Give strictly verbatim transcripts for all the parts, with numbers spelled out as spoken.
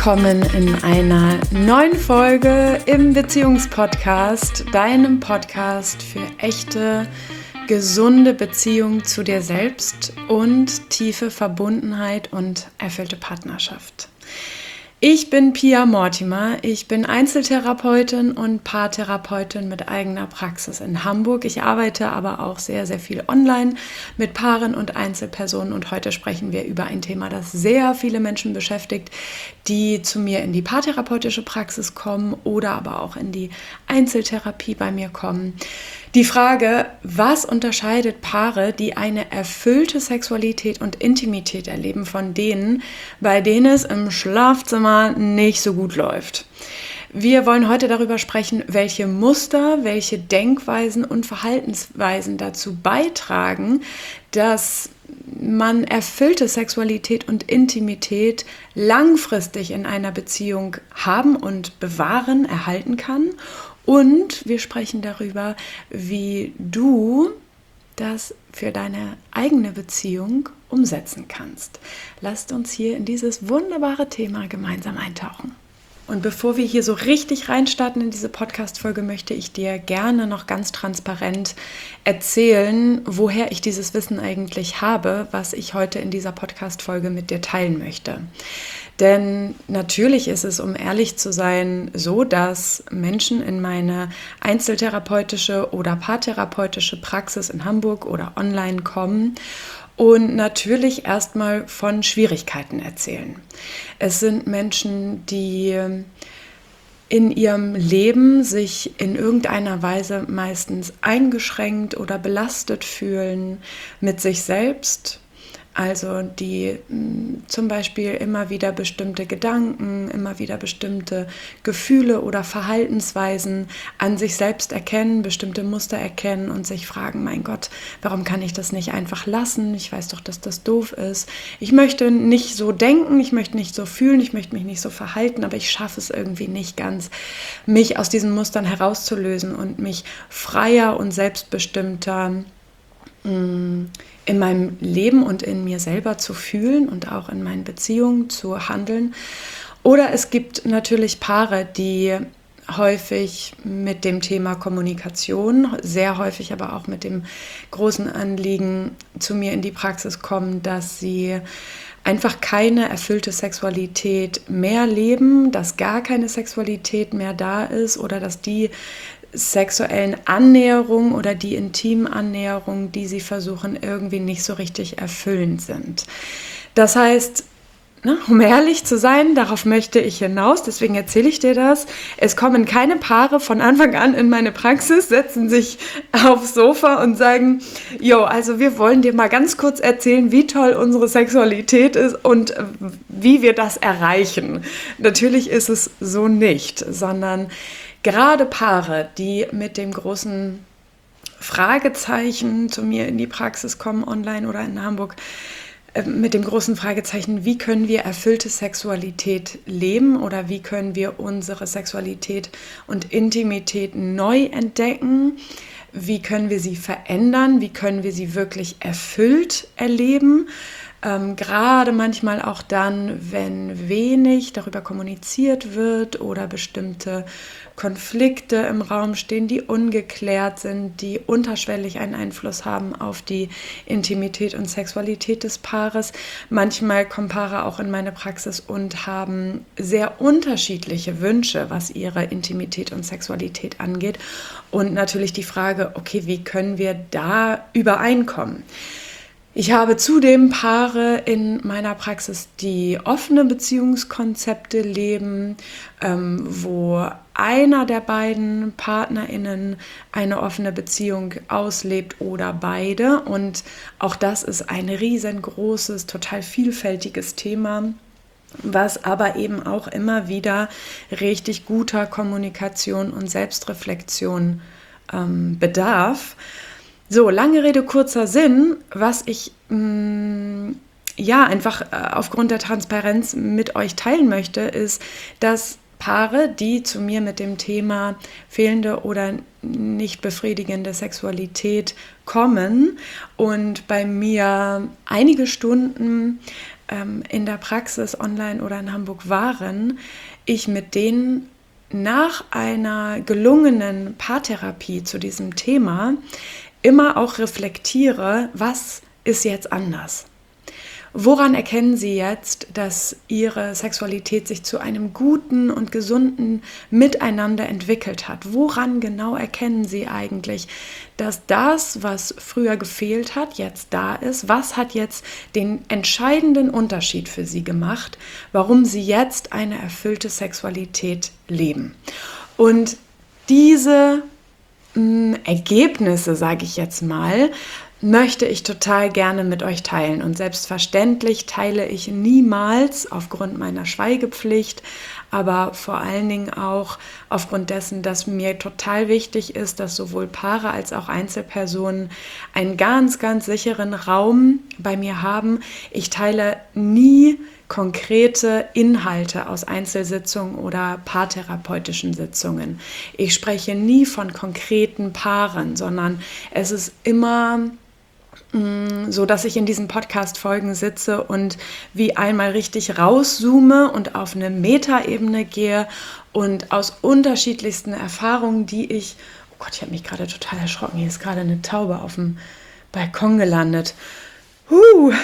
willkommen in einer neuen Folge im Beziehungspodcast, deinem Podcast für echte, gesunde Beziehung zu dir selbst und tiefe Verbundenheit und erfüllte Partnerschaft. Ich bin Pia Mortimer, ich bin Einzeltherapeutin und Paartherapeutin mit eigener Praxis in Hamburg. Ich arbeite aber auch sehr, sehr viel online mit Paaren und Einzelpersonen und heute sprechen wir über ein Thema, das sehr viele Menschen beschäftigt, die zu mir in die paartherapeutische Praxis kommen oder aber auch in die Einzeltherapie bei mir kommen. Die Frage, was unterscheidet Paare, die eine erfüllte Sexualität und Intimität erleben, von denen, bei denen es im Schlafzimmer nicht so gut läuft? Wir wollen heute darüber sprechen, welche Muster, welche Denkweisen und Verhaltensweisen dazu beitragen, dass man erfüllte Sexualität und Intimität langfristig in einer Beziehung haben und bewahren, erhalten kann. Und wir sprechen darüber, wie du das für deine eigene Beziehung umsetzen kannst. Lasst uns hier in dieses wunderbare Thema gemeinsam eintauchen. Und bevor wir hier so richtig reinstarten in diese Podcast-Folge, möchte ich dir gerne noch ganz transparent erzählen, woher ich dieses Wissen eigentlich habe, was ich heute in dieser Podcast-Folge mit dir teilen möchte. Denn natürlich ist es, um ehrlich zu sein, so, dass Menschen in meine einzeltherapeutische oder paartherapeutische Praxis in Hamburg oder online kommen und natürlich erstmal von Schwierigkeiten erzählen. Es sind Menschen, die in ihrem Leben sich in irgendeiner Weise meistens eingeschränkt oder belastet fühlen mit sich selbst. Also die mh, zum Beispiel immer wieder bestimmte Gedanken, immer wieder bestimmte Gefühle oder Verhaltensweisen an sich selbst erkennen, bestimmte Muster erkennen und sich fragen, mein Gott, warum kann ich das nicht einfach lassen? Ich weiß doch, dass das doof ist. Ich möchte nicht so denken, ich möchte nicht so fühlen, ich möchte mich nicht so verhalten, aber ich schaffe es irgendwie nicht ganz, mich aus diesen Mustern herauszulösen und mich freier und selbstbestimmter mh, in meinem Leben und in mir selber zu fühlen und auch in meinen Beziehungen zu handeln. Oder es gibt natürlich Paare, die häufig mit dem Thema Kommunikation, sehr häufig aber auch mit dem großen Anliegen zu mir in die Praxis kommen, dass sie einfach keine erfüllte Sexualität mehr leben, dass gar keine Sexualität mehr da ist oder dass die sexuellen Annäherungen oder die intimen Annäherungen, die sie versuchen, irgendwie nicht so richtig erfüllend sind. Das heißt, ne, um ehrlich zu sein, darauf möchte ich hinaus, deswegen erzähle ich dir das. Es kommen keine Paare von Anfang an in meine Praxis, setzen sich aufs Sofa und sagen, jo, also wir wollen dir mal ganz kurz erzählen, wie toll unsere Sexualität ist und wie wir das erreichen. Natürlich ist es so nicht, sondern gerade Paare, die mit dem großen Fragezeichen zu mir in die Praxis kommen, online oder in Hamburg, äh, mit dem großen Fragezeichen, wie können wir erfüllte Sexualität leben oder wie können wir unsere Sexualität und Intimität neu entdecken, wie können wir sie verändern, wie können wir sie wirklich erfüllt erleben. Ähm, gerade manchmal auch dann, wenn wenig darüber kommuniziert wird oder bestimmte Konflikte im Raum stehen, die ungeklärt sind, die unterschwellig einen Einfluss haben auf die Intimität und Sexualität des Paares. Manchmal kommen Paare auch in meine Praxis und haben sehr unterschiedliche Wünsche, was ihre Intimität und Sexualität angeht. Und natürlich die Frage, okay, wie können wir da übereinkommen? Ich habe zudem Paare in meiner Praxis, die offene Beziehungskonzepte leben, ähm, wo einer der beiden PartnerInnen eine offene Beziehung auslebt oder beide. Und auch das ist ein riesengroßes, total vielfältiges Thema, was aber eben auch immer wieder richtig guter Kommunikation und Selbstreflexion ähm, bedarf. So, lange Rede, kurzer Sinn, was ich mh, ja einfach äh, aufgrund der Transparenz mit euch teilen möchte, ist, dass Paare, die zu mir mit dem Thema fehlende oder nicht befriedigende Sexualität kommen und bei mir einige Stunden ähm, in der Praxis online oder in Hamburg waren, ich mit denen nach einer gelungenen Paartherapie zu diesem Thema immer auch reflektiere, was ist jetzt anders? Woran erkennen Sie jetzt, dass Ihre Sexualität sich zu einem guten und gesunden Miteinander entwickelt hat? Woran genau erkennen Sie eigentlich, dass das, was früher gefehlt hat, jetzt da ist? Was hat jetzt den entscheidenden Unterschied für Sie gemacht, warum Sie jetzt eine erfüllte Sexualität leben? Und diese mh, Ergebnisse, sage ich jetzt mal, möchte ich total gerne mit euch teilen. Und selbstverständlich teile ich niemals aufgrund meiner Schweigepflicht, aber vor allen Dingen auch aufgrund dessen, dass mir total wichtig ist, dass sowohl Paare als auch Einzelpersonen einen ganz, ganz sicheren Raum bei mir haben. Ich teile nie konkrete Inhalte aus Einzelsitzungen oder paartherapeutischen Sitzungen. Ich spreche nie von konkreten Paaren, sondern es ist immer so, dass ich in diesen Podcast-Folgen sitze und wie einmal richtig rauszoome und auf eine Metaebene gehe und aus unterschiedlichsten Erfahrungen, die ich, oh Gott, ich habe mich gerade total erschrocken, hier ist gerade eine Taube auf dem Balkon gelandet. Huh.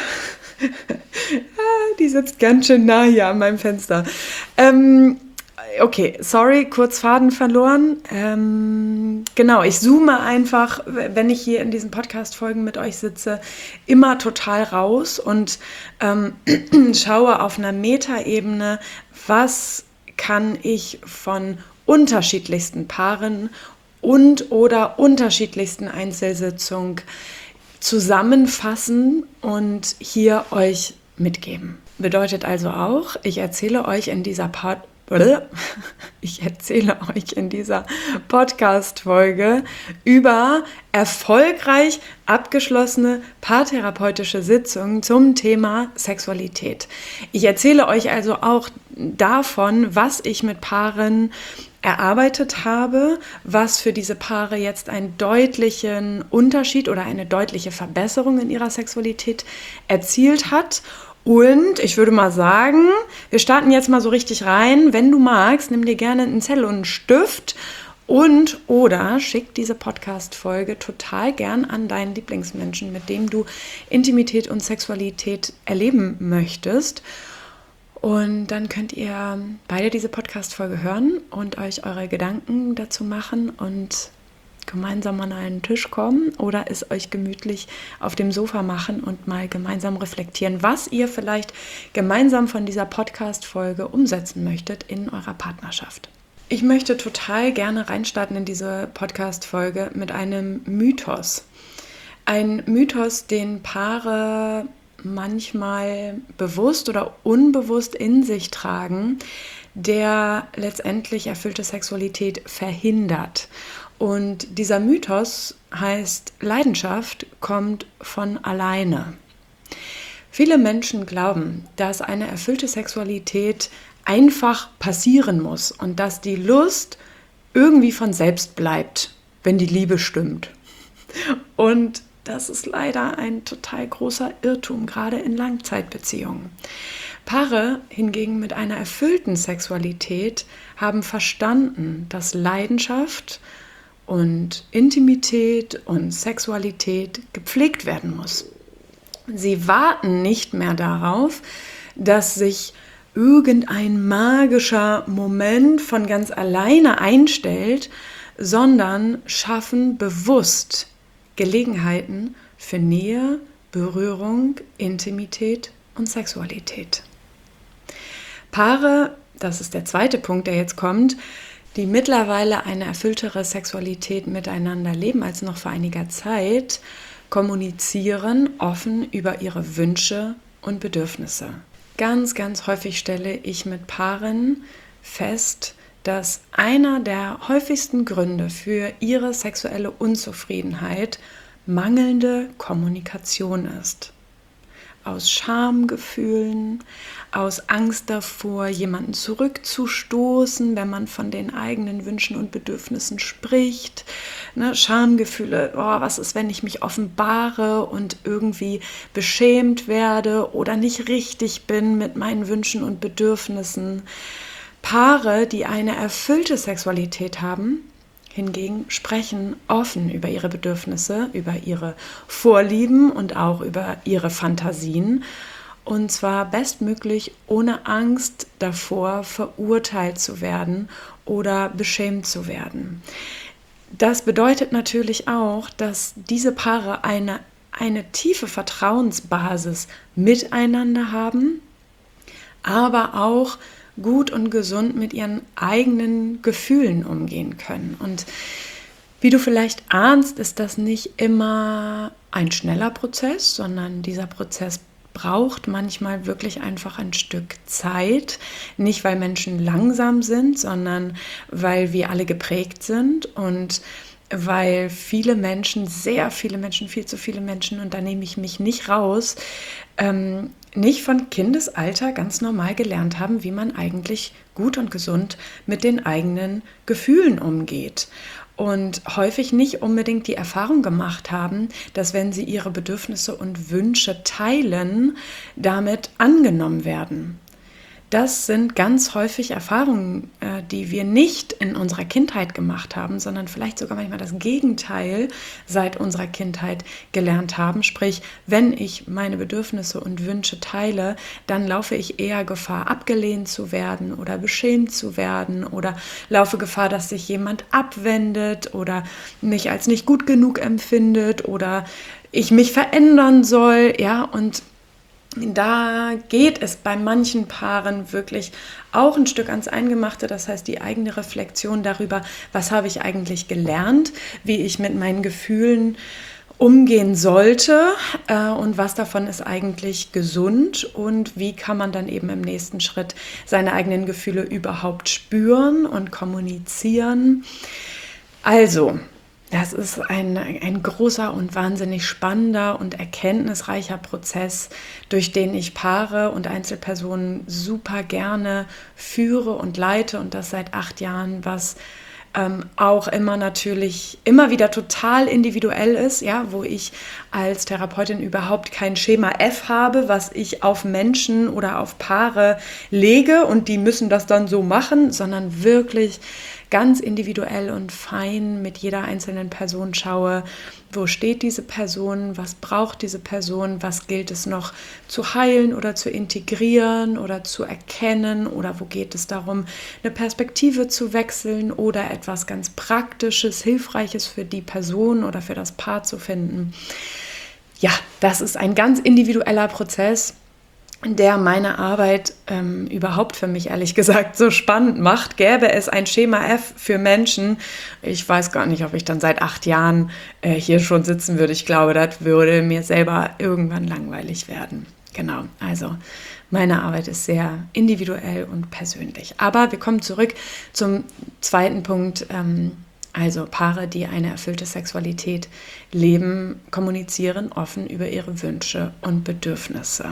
Die sitzt ganz schön nah hier an meinem Fenster. Ähm, Okay, sorry, kurz Faden verloren. Ähm, genau, ich zoome einfach, wenn ich hier in diesen Podcast-Folgen mit euch sitze, immer total raus und ähm, schaue auf einer Metaebene, was kann ich von unterschiedlichsten Paaren und oder unterschiedlichsten Einzelsitzungen zusammenfassen und hier euch mitgeben. Bedeutet also auch, ich erzähle euch in dieser Part Ich erzähle euch in dieser Podcast-Folge über erfolgreich abgeschlossene paartherapeutische Sitzungen zum Thema Sexualität. Ich erzähle euch also auch davon, was ich mit Paaren erarbeitet habe, was für diese Paare jetzt einen deutlichen Unterschied oder eine deutliche Verbesserung in ihrer Sexualität erzielt hat. Und ich würde mal sagen, wir starten jetzt mal so richtig rein. Wenn du magst, nimm dir gerne einen Zettel und einen Stift und oder schick diese Podcast-Folge total gern an deinen Lieblingsmenschen, mit dem du Intimität und Sexualität erleben möchtest. Und dann könnt ihr beide diese Podcast-Folge hören und euch eure Gedanken dazu machen und gemeinsam an einen Tisch kommen oder es euch gemütlich auf dem Sofa machen und mal gemeinsam reflektieren, was ihr vielleicht gemeinsam von dieser Podcast-Folge umsetzen möchtet in eurer Partnerschaft. Ich möchte total gerne reinstarten in diese Podcast-Folge mit einem Mythos. Ein Mythos, den Paare manchmal bewusst oder unbewusst in sich tragen, der letztendlich erfüllte Sexualität verhindert. Und dieser Mythos heißt, Leidenschaft kommt von alleine. Viele Menschen glauben, dass eine erfüllte Sexualität einfach passieren muss und dass die Lust irgendwie von selbst bleibt, wenn die Liebe stimmt. Und das ist leider ein total großer Irrtum, gerade in Langzeitbeziehungen. Paare hingegen mit einer erfüllten Sexualität haben verstanden, dass Leidenschaft und Intimität und Sexualität gepflegt werden muss. Sie warten nicht mehr darauf, dass sich irgendein magischer Moment von ganz alleine einstellt, sondern schaffen bewusst Gelegenheiten für Nähe, Berührung, Intimität und Sexualität. Paare, das ist der zweite Punkt, der jetzt kommt, die mittlerweile eine erfülltere Sexualität miteinander leben als noch vor einiger Zeit, kommunizieren offen über ihre Wünsche und Bedürfnisse. Ganz, ganz häufig stelle ich mit Paaren fest, dass einer der häufigsten Gründe für ihre sexuelle Unzufriedenheit mangelnde Kommunikation ist. aus Schamgefühlen, aus Angst davor, jemanden zurückzustoßen, wenn man von den eigenen Wünschen und Bedürfnissen spricht. Ne, Schamgefühle, oh, was ist, wenn ich mich offenbare und irgendwie beschämt werde oder nicht richtig bin mit meinen Wünschen und Bedürfnissen. Paare, die eine erfüllte Sexualität haben, hingegen sprechen offen über ihre Bedürfnisse, über ihre Vorlieben und auch über ihre Fantasien. Und zwar bestmöglich ohne Angst davor, verurteilt zu werden oder beschämt zu werden. Das bedeutet natürlich auch, dass diese Paare eine, eine tiefe Vertrauensbasis miteinander haben, aber auch gut und gesund mit ihren eigenen Gefühlen umgehen können. Und wie du vielleicht ahnst, ist das nicht immer ein schneller Prozess, sondern dieser Prozess braucht manchmal wirklich einfach ein Stück Zeit. Nicht, weil Menschen langsam sind, sondern weil wir alle geprägt sind und weil viele Menschen, sehr viele Menschen, viel zu viele Menschen, und da nehme ich mich nicht raus, ähm, nicht von Kindesalter ganz normal gelernt haben, wie man eigentlich gut und gesund mit den eigenen Gefühlen umgeht. Und häufig nicht unbedingt die Erfahrung gemacht haben, dass wenn sie ihre Bedürfnisse und Wünsche teilen, damit angenommen werden. Das sind ganz häufig Erfahrungen, die wir nicht in unserer Kindheit gemacht haben, sondern vielleicht sogar manchmal das Gegenteil seit unserer Kindheit gelernt haben. Sprich, wenn ich meine Bedürfnisse und Wünsche teile, dann laufe ich eher Gefahr, abgelehnt zu werden oder beschämt zu werden oder laufe Gefahr, dass sich jemand abwendet oder mich als nicht gut genug empfindet oder ich mich verändern soll, ja, und da geht es bei manchen Paaren wirklich auch ein Stück ans Eingemachte, das heißt die eigene Reflexion darüber, was habe ich eigentlich gelernt, wie ich mit meinen Gefühlen umgehen sollte äh, und was davon ist eigentlich gesund und wie kann man dann eben im nächsten Schritt seine eigenen Gefühle überhaupt spüren und kommunizieren. Also, das ist ein, ein großer und wahnsinnig spannender und erkenntnisreicher Prozess, durch den ich Paare und Einzelpersonen super gerne führe und leite und das seit acht Jahren, was ähm, auch immer natürlich immer wieder total individuell ist, ja, wo ich als Therapeutin überhaupt kein Schema F habe, was ich auf Menschen oder auf Paare lege und die müssen das dann so machen, sondern wirklich ganz individuell und fein mit jeder einzelnen Person schaue, wo steht diese Person, was braucht diese Person, was gilt es noch zu heilen oder zu integrieren oder zu erkennen oder wo geht es darum, eine Perspektive zu wechseln oder etwas ganz Praktisches, Hilfreiches für die Person oder für das Paar zu finden. Ja, das ist ein ganz individueller Prozess, der meine Arbeit ähm, überhaupt für mich ehrlich gesagt so spannend macht. Gäbe es ein Schema F für Menschen, ich weiß gar nicht, ob ich dann seit acht Jahren äh, hier schon sitzen würde. Ich glaube, das würde mir selber irgendwann langweilig werden. Genau, also meine Arbeit ist sehr individuell und persönlich. Aber wir kommen zurück zum zweiten Punkt. Ähm, Also Paare, die eine erfüllte Sexualität leben, kommunizieren offen über ihre Wünsche und Bedürfnisse.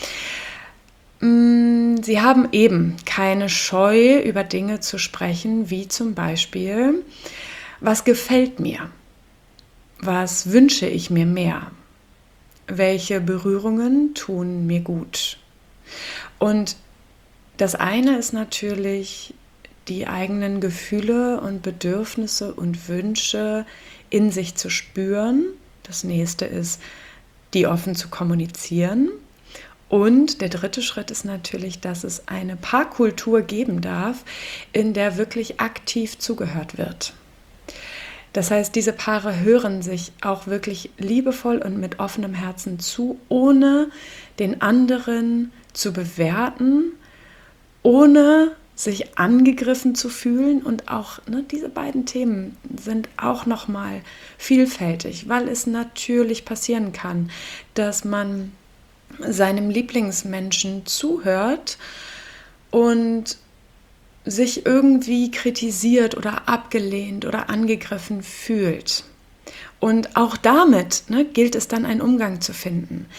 Sie haben eben keine Scheu, über Dinge zu sprechen, wie zum Beispiel, was gefällt mir? Was wünsche ich mir mehr? Welche Berührungen tun mir gut? Und das eine ist natürlich, die eigenen Gefühle und Bedürfnisse und Wünsche in sich zu spüren. Das nächste ist, die offen zu kommunizieren. Und der dritte Schritt ist natürlich, dass es eine Paarkultur geben darf, in der wirklich aktiv zugehört wird. Das heißt, diese Paare hören sich auch wirklich liebevoll und mit offenem Herzen zu, ohne den anderen zu bewerten, ohne sich angegriffen zu fühlen. Und auch ne, diese beiden Themen sind auch nochmal vielfältig, weil es natürlich passieren kann, dass man seinem Lieblingsmenschen zuhört und sich irgendwie kritisiert oder abgelehnt oder angegriffen fühlt. Und auch damit ne, gilt es dann, einen Umgang zu finden.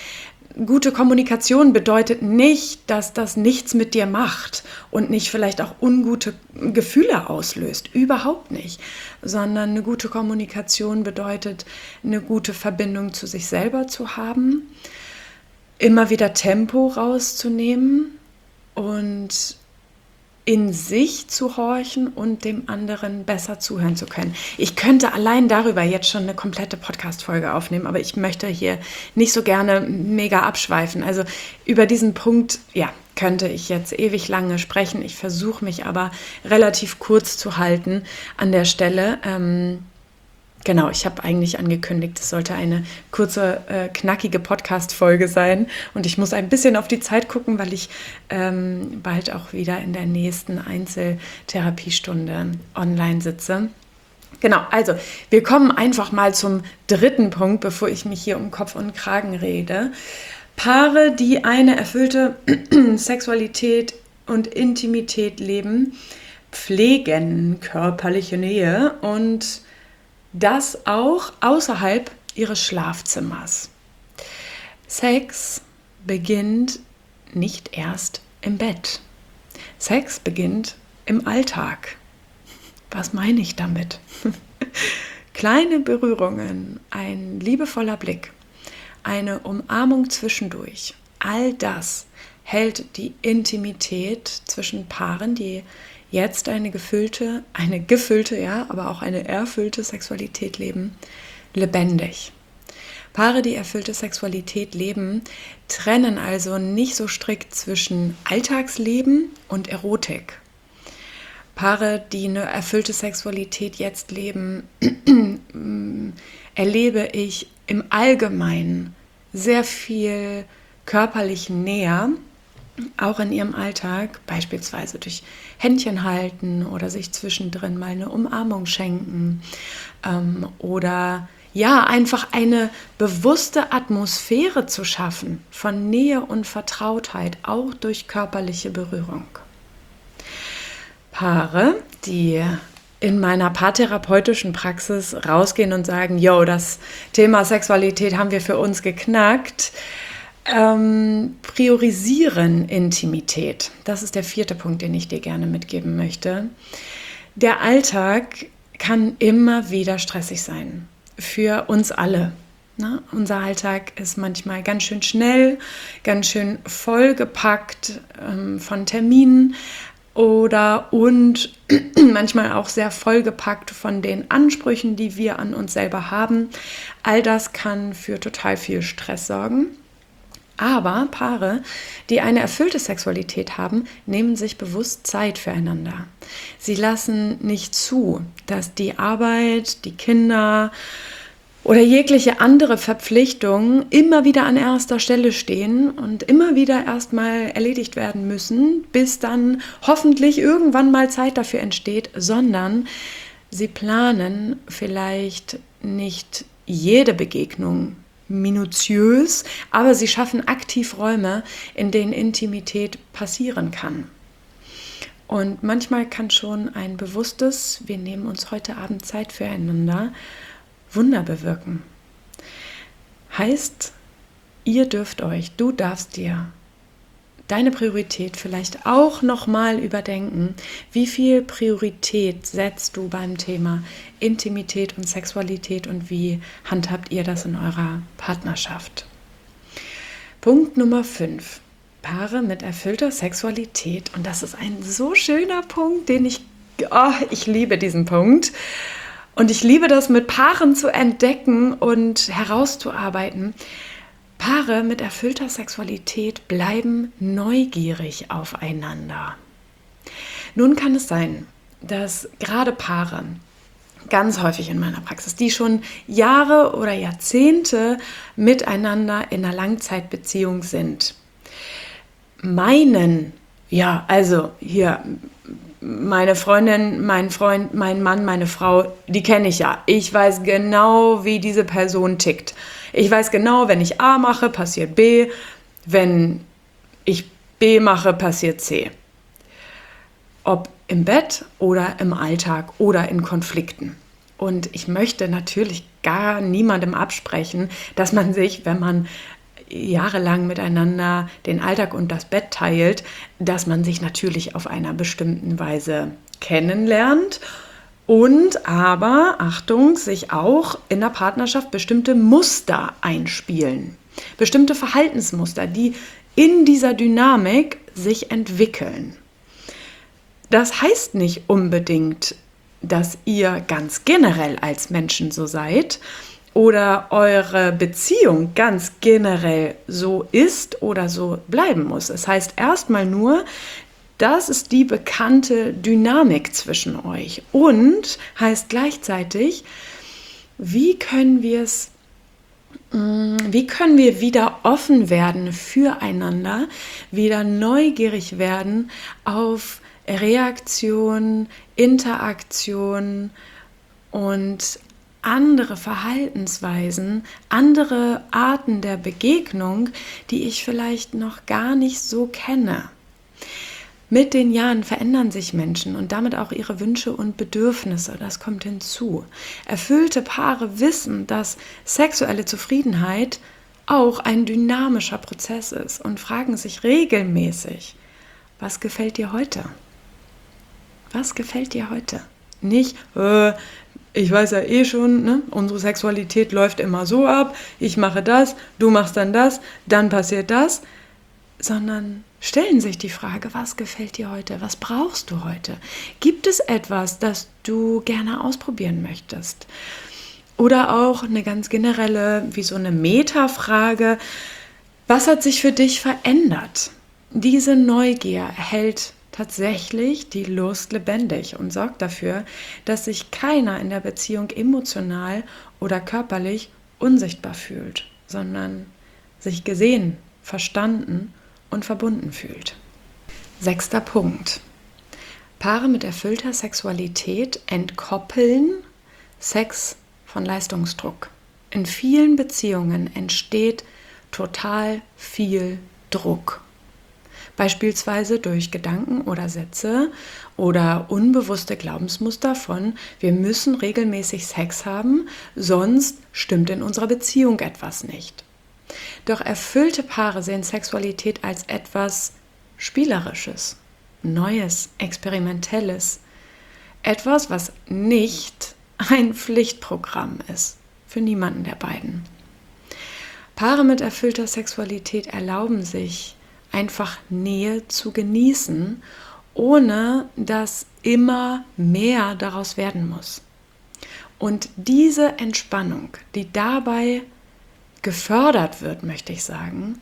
gute Kommunikation bedeutet nicht, dass das nichts mit dir macht und nicht vielleicht auch ungute Gefühle auslöst. Überhaupt nicht. Sondern eine gute Kommunikation bedeutet, eine gute Verbindung zu sich selber zu haben, immer wieder Tempo rauszunehmen und in sich zu horchen und dem anderen besser zuhören zu können. Ich könnte allein darüber jetzt schon eine komplette Podcast-Folge aufnehmen, aber ich möchte hier nicht so gerne mega abschweifen. Also über diesen Punkt, ja, könnte ich jetzt ewig lange sprechen. Ich versuche mich aber relativ kurz zu halten an der Stelle. Ähm, Genau, ich habe eigentlich angekündigt, es sollte eine kurze, äh, knackige Podcast-Folge sein und ich muss ein bisschen auf die Zeit gucken, weil ich ähm, bald auch wieder in der nächsten Einzeltherapiestunde online sitze. Genau, also wir kommen einfach mal zum dritten Punkt, bevor ich mich hier um Kopf und Kragen rede. Paare, die eine erfüllte Sexualität und Intimität leben, pflegen körperliche Nähe und das auch außerhalb ihres Schlafzimmers. Sex beginnt nicht erst im Bett. Sex beginnt im Alltag. Was meine ich damit? Kleine Berührungen, ein liebevoller Blick, eine Umarmung zwischendurch, all das hält die Intimität zwischen Paaren, die jetzt eine gefüllte, eine gefüllte, ja, aber auch eine erfüllte Sexualität leben, lebendig. Paare, die erfüllte Sexualität leben, trennen also nicht so strikt zwischen Alltagsleben und Erotik. Paare, die eine erfüllte Sexualität jetzt leben, erlebe ich im Allgemeinen sehr viel körperlich näher, auch in ihrem Alltag, beispielsweise durch Händchen halten oder sich zwischendrin mal eine Umarmung schenken ähm, oder ja, einfach eine bewusste Atmosphäre zu schaffen von Nähe und Vertrautheit, auch durch körperliche Berührung. Paare, die in meiner paartherapeutischen Praxis rausgehen und sagen, yo, das Thema Sexualität haben wir für uns geknackt, Ähm, priorisieren Intimität. Das ist der vierte Punkt, den ich dir gerne mitgeben möchte. Der Alltag kann immer wieder stressig sein. Für uns alle. Ne? Unser Alltag ist manchmal ganz schön schnell, ganz schön vollgepackt ähm, von Terminen oder und manchmal auch sehr vollgepackt von den Ansprüchen, die wir an uns selber haben. All das kann für total viel Stress sorgen. Aber Paare, die eine erfüllte Sexualität haben, nehmen sich bewusst Zeit füreinander. Sie lassen nicht zu, dass die Arbeit, die Kinder oder jegliche andere Verpflichtungen immer wieder an erster Stelle stehen und immer wieder erstmal erledigt werden müssen, bis dann hoffentlich irgendwann mal Zeit dafür entsteht, sondern sie planen vielleicht nicht jede Begegnung minutiös, aber sie schaffen aktiv Räume, in denen Intimität passieren kann. Und manchmal kann schon ein bewusstes, wir nehmen uns heute Abend Zeit füreinander, Wunder bewirken. Heißt, ihr dürft euch, du darfst dir deine Priorität vielleicht auch nochmal überdenken. Wie viel Priorität setzt du beim Thema Intimität und Sexualität und wie handhabt ihr das in eurer Partnerschaft? Punkt Nummer fünf. Paare mit erfüllter Sexualität. Und das ist ein so schöner Punkt, den ich, oh, ich liebe diesen Punkt. Und ich liebe das mit Paaren zu entdecken und herauszuarbeiten. Paare mit erfüllter Sexualität bleiben neugierig aufeinander. Nun kann es sein, dass gerade Paare, ganz häufig in meiner Praxis, die schon Jahre oder Jahrzehnte miteinander in einer Langzeitbeziehung sind, meinen, ja, also hier meine Freundin, mein Freund, mein Mann, meine Frau, die kenne ich ja. Ich weiß genau, wie diese Person tickt. Ich weiß genau, wenn ich A mache, passiert B. Wenn ich B mache, passiert C. Ob im Bett oder im Alltag oder in Konflikten. Und ich möchte natürlich gar niemandem absprechen, dass man sich, wenn man jahrelang miteinander den Alltag und das Bett teilt, dass man sich natürlich auf einer bestimmten Weise kennenlernt und aber, Achtung, sich auch in der Partnerschaft bestimmte Muster einspielen. Bestimmte Verhaltensmuster, die in dieser Dynamik sich entwickeln. Das heißt nicht unbedingt, dass ihr ganz generell als Menschen so seid oder eure Beziehung ganz generell so ist oder so bleiben muss. Es heißt erstmal nur, das ist die bekannte Dynamik zwischen euch und heißt gleichzeitig, wie können wir es, wie können wir wieder offen werden füreinander, wieder neugierig werden auf Reaktion, Interaktion und andere Verhaltensweisen, andere Arten der Begegnung, die ich vielleicht noch gar nicht so kenne. Mit den Jahren verändern sich Menschen und damit auch ihre Wünsche und Bedürfnisse. Das kommt hinzu. Erfüllte Paare wissen, dass sexuelle Zufriedenheit auch ein dynamischer Prozess ist und fragen sich regelmäßig, was gefällt dir heute? Was gefällt dir heute? Nicht, äh, ich weiß ja eh schon, ne? Unsere Sexualität läuft immer so ab, ich mache das, du machst dann das, dann passiert das, sondern stellen sich die Frage, was gefällt dir heute? Was brauchst du heute? Gibt es etwas, das du gerne ausprobieren möchtest? Oder auch eine ganz generelle, wie so eine Metafrage, was hat sich für dich verändert? Diese Neugier hält tatsächlich die Lust lebendig und sorgt dafür, dass sich keiner in der Beziehung emotional oder körperlich unsichtbar fühlt, sondern sich gesehen, verstanden und verbunden fühlt. Sechster Punkt. Paare mit erfüllter Sexualität entkoppeln Sex von Leistungsdruck. In vielen Beziehungen entsteht total viel Druck. Beispielsweise durch Gedanken oder Sätze oder unbewusste Glaubensmuster von wir müssen regelmäßig Sex haben, sonst stimmt in unserer Beziehung etwas nicht. Doch erfüllte Paare sehen Sexualität als etwas Spielerisches, Neues, Experimentelles. Etwas, was nicht ein Pflichtprogramm ist, für niemanden der beiden. Paare mit erfüllter Sexualität erlauben sich, einfach Nähe zu genießen, ohne dass immer mehr daraus werden muss. Und diese Entspannung, die dabei gefördert wird, möchte ich sagen,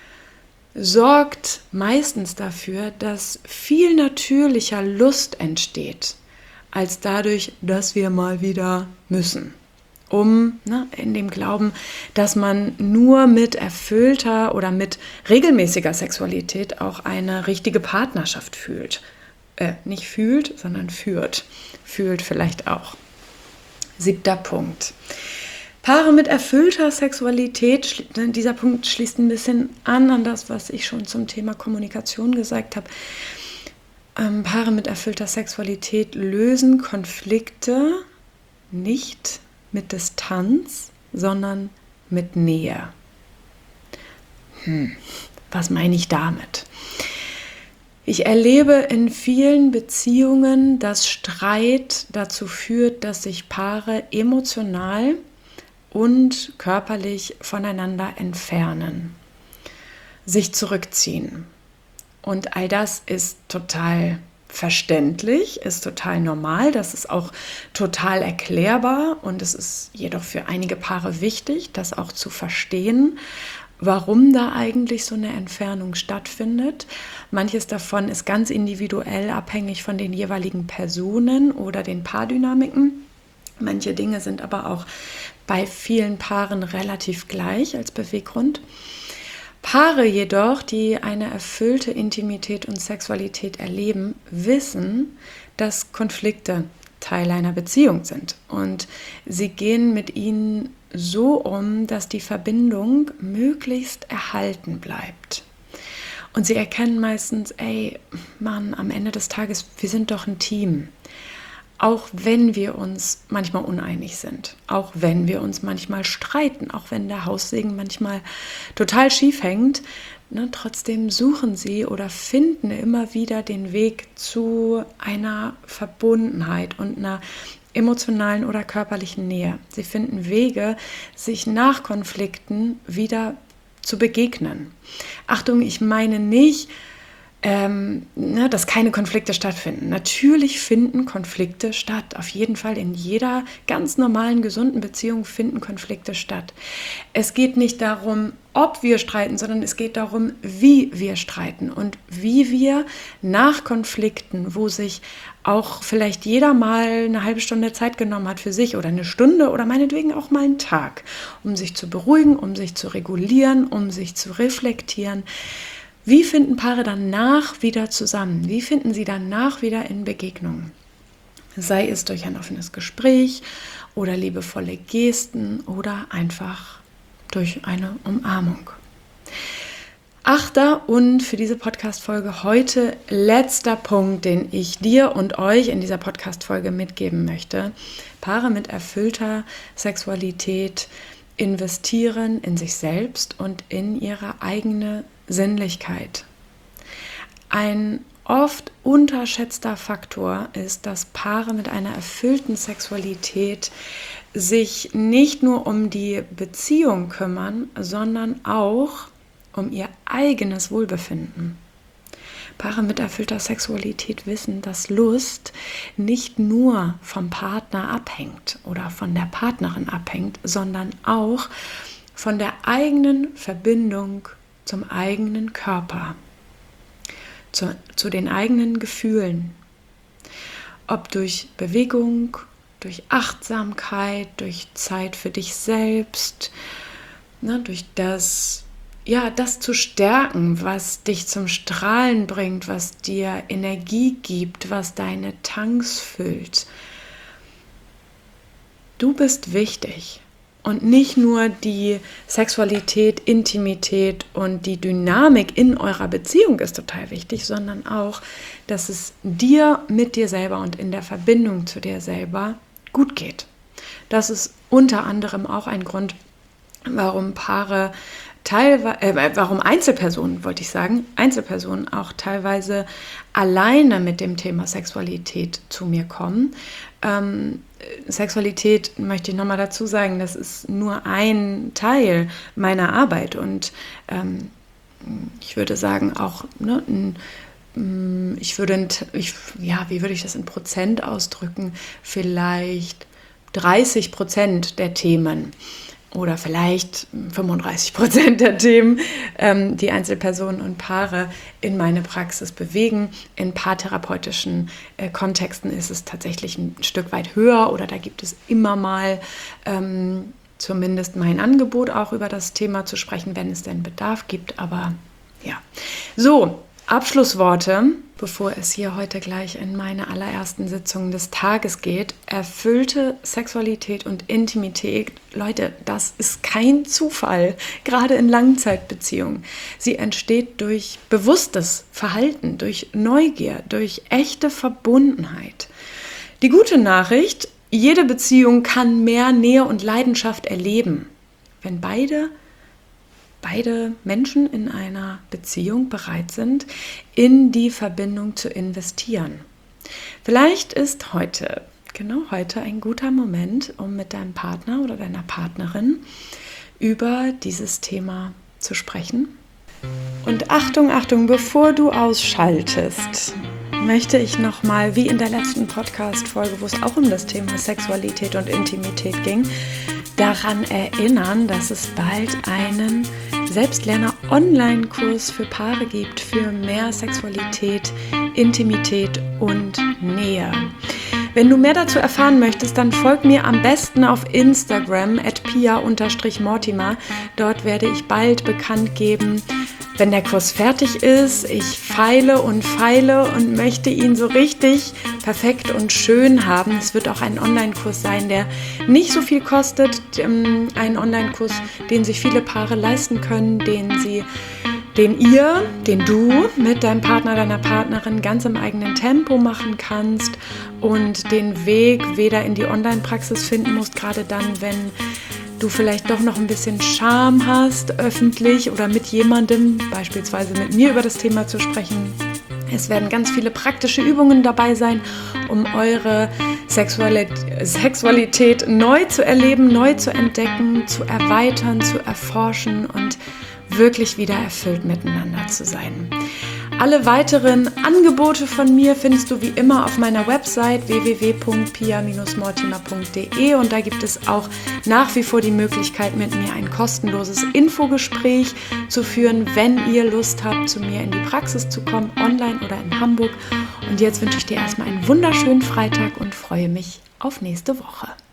sorgt meistens dafür, dass viel natürlicher Lust entsteht, als dadurch, dass wir mal wieder müssen. Um, ne, in dem Glauben, dass man nur mit erfüllter oder mit regelmäßiger Sexualität auch eine richtige Partnerschaft fühlt. Äh, nicht fühlt, sondern führt. Fühlt vielleicht auch. Siebter Punkt. Paare mit erfüllter Sexualität, dieser Punkt schließt ein bisschen an an das, was ich schon zum Thema Kommunikation gesagt habe. Ähm, Paare mit erfüllter Sexualität lösen Konflikte nicht mit Distanz, sondern mit Nähe. Hm, was meine ich damit? Ich erlebe in vielen Beziehungen, dass Streit dazu führt, dass sich Paare emotional und körperlich voneinander entfernen, sich zurückziehen. Und all das ist total verständlich, ist total normal, das ist auch total erklärbar und es ist jedoch für einige Paare wichtig, das auch zu verstehen, warum da eigentlich so eine Entfernung stattfindet. Manches davon ist ganz individuell abhängig von den jeweiligen Personen oder den Paardynamiken. Manche Dinge sind aber auch bei vielen Paaren relativ gleich als Beweggrund. Paare jedoch, die eine erfüllte Intimität und Sexualität erleben, wissen, dass Konflikte Teil einer Beziehung sind. Und sie gehen mit ihnen so um, dass die Verbindung möglichst erhalten bleibt. Und sie erkennen meistens, ey, Mann, am Ende des Tages, wir sind doch ein Team. auch wenn wir uns manchmal uneinig sind, auch wenn wir uns manchmal streiten, auch wenn der Haussegen manchmal total schief hängt, ne, trotzdem suchen sie oder finden immer wieder den Weg zu einer Verbundenheit und einer emotionalen oder körperlichen Nähe. Sie finden Wege, sich nach Konflikten wieder zu begegnen. Achtung, ich meine nicht, Ähm, ne, dass keine Konflikte stattfinden. Natürlich finden Konflikte statt. Auf jeden Fall in jeder ganz normalen, gesunden Beziehung finden Konflikte statt. Es geht nicht darum, ob wir streiten, sondern es geht darum, wie wir streiten und wie wir nach Konflikten, wo sich auch vielleicht jeder mal eine halbe Stunde Zeit genommen hat für sich oder eine Stunde oder meinetwegen auch mal einen Tag, um sich zu beruhigen, um sich zu regulieren, um sich zu reflektieren. Wie finden Paare danach wieder zusammen? Wie finden sie danach wieder in Begegnungen? Sei es durch ein offenes Gespräch oder liebevolle Gesten oder einfach durch eine Umarmung. Achter und für diese Podcast-Folge heute letzter Punkt, den ich dir und euch in dieser Podcast-Folge mitgeben möchte. Paare mit erfüllter Sexualität investieren in sich selbst und in ihre eigene Sinnlichkeit. Ein oft unterschätzter Faktor ist, dass Paare mit einer erfüllten Sexualität sich nicht nur um die Beziehung kümmern, sondern auch um ihr eigenes Wohlbefinden. Paare mit erfüllter Sexualität wissen, dass Lust nicht nur vom Partner abhängt oder von der Partnerin abhängt, sondern auch von der eigenen Verbindung zum eigenen Körper, zu, zu den eigenen Gefühlen. Ob durch Bewegung, durch Achtsamkeit, durch Zeit für dich selbst, ne, durch das, ja, das zu stärken, was dich zum Strahlen bringt, was dir Energie gibt, was deine Tanks füllt. Du bist wichtig. Und nicht nur die Sexualität, Intimität und die Dynamik in eurer Beziehung ist total wichtig, sondern auch, dass es dir mit dir selber und in der Verbindung zu dir selber gut geht. Das ist unter anderem auch ein Grund, warum Paare teilweise, äh, warum Einzelpersonen, wollte ich sagen, Einzelpersonen auch teilweise alleine mit dem Thema Sexualität zu mir kommen. Ähm, Sexualität, möchte ich nochmal dazu sagen, das ist nur ein Teil meiner Arbeit und ähm, ich würde sagen auch, ne, ein, ich würde, ich, ja, wie würde ich das in Prozent ausdrücken, vielleicht dreißig Prozent der Themen oder vielleicht fünfunddreißig Prozent der Themen, ähm, die Einzelpersonen und Paare in meine Praxis bewegen. In paartherapeutischen äh, Kontexten ist es tatsächlich ein Stück weit höher oder da gibt es immer mal ähm, zumindest mein Angebot, auch über das Thema zu sprechen, wenn es denn Bedarf gibt. Aber ja, so, Abschlussworte, bevor es hier heute gleich in meine allerersten Sitzungen des Tages geht. Erfüllte Sexualität und Intimität, Leute, das ist kein Zufall, gerade in Langzeitbeziehungen. Sie entsteht durch bewusstes Verhalten, durch Neugier, durch echte Verbundenheit. Die gute Nachricht, jede Beziehung kann mehr Nähe und Leidenschaft erleben, wenn beide beide Menschen in einer Beziehung bereit sind, in die Verbindung zu investieren. Vielleicht ist heute, genau heute, ein guter Moment, um mit deinem Partner oder deiner Partnerin über dieses Thema zu sprechen. Und Achtung, Achtung, bevor du ausschaltest, möchte ich nochmal, wie in der letzten Podcast-Folge, wo es auch um das Thema Sexualität und Intimität ging, daran erinnern, dass es bald einen Selbstlerner-Online-Kurs für Paare gibt für mehr Sexualität, Intimität und Nähe. Wenn du mehr dazu erfahren möchtest, dann folg mir am besten auf Instagram at pia mortimer. Dort werde ich bald bekannt geben, wenn der Kurs fertig ist. Ich feile und feile und möchte ihn so richtig perfekt und schön haben. Es wird auch ein Online-Kurs sein, der nicht so viel kostet. Ein Online-Kurs, den sich viele Paare leisten können, den sie den ihr, den du mit deinem Partner, deiner Partnerin ganz im eigenen Tempo machen kannst und den Weg weder in die Online-Praxis finden musst, gerade dann, wenn du vielleicht doch noch ein bisschen Scham hast, öffentlich oder mit jemandem, beispielsweise mit mir, über das Thema zu sprechen. Es werden ganz viele praktische Übungen dabei sein, um eure Sexualität neu zu erleben, neu zu entdecken, zu erweitern, zu erforschen und wirklich wieder erfüllt miteinander zu sein. Alle weiteren Angebote von mir findest du wie immer auf meiner Website w w w punkt pia dash mortimer punkt d e und da gibt es auch nach wie vor die Möglichkeit, mit mir ein kostenloses Infogespräch zu führen, wenn ihr Lust habt, zu mir in die Praxis zu kommen, online oder in Hamburg. Und jetzt wünsche ich dir erstmal einen wunderschönen Freitag und freue mich auf nächste Woche.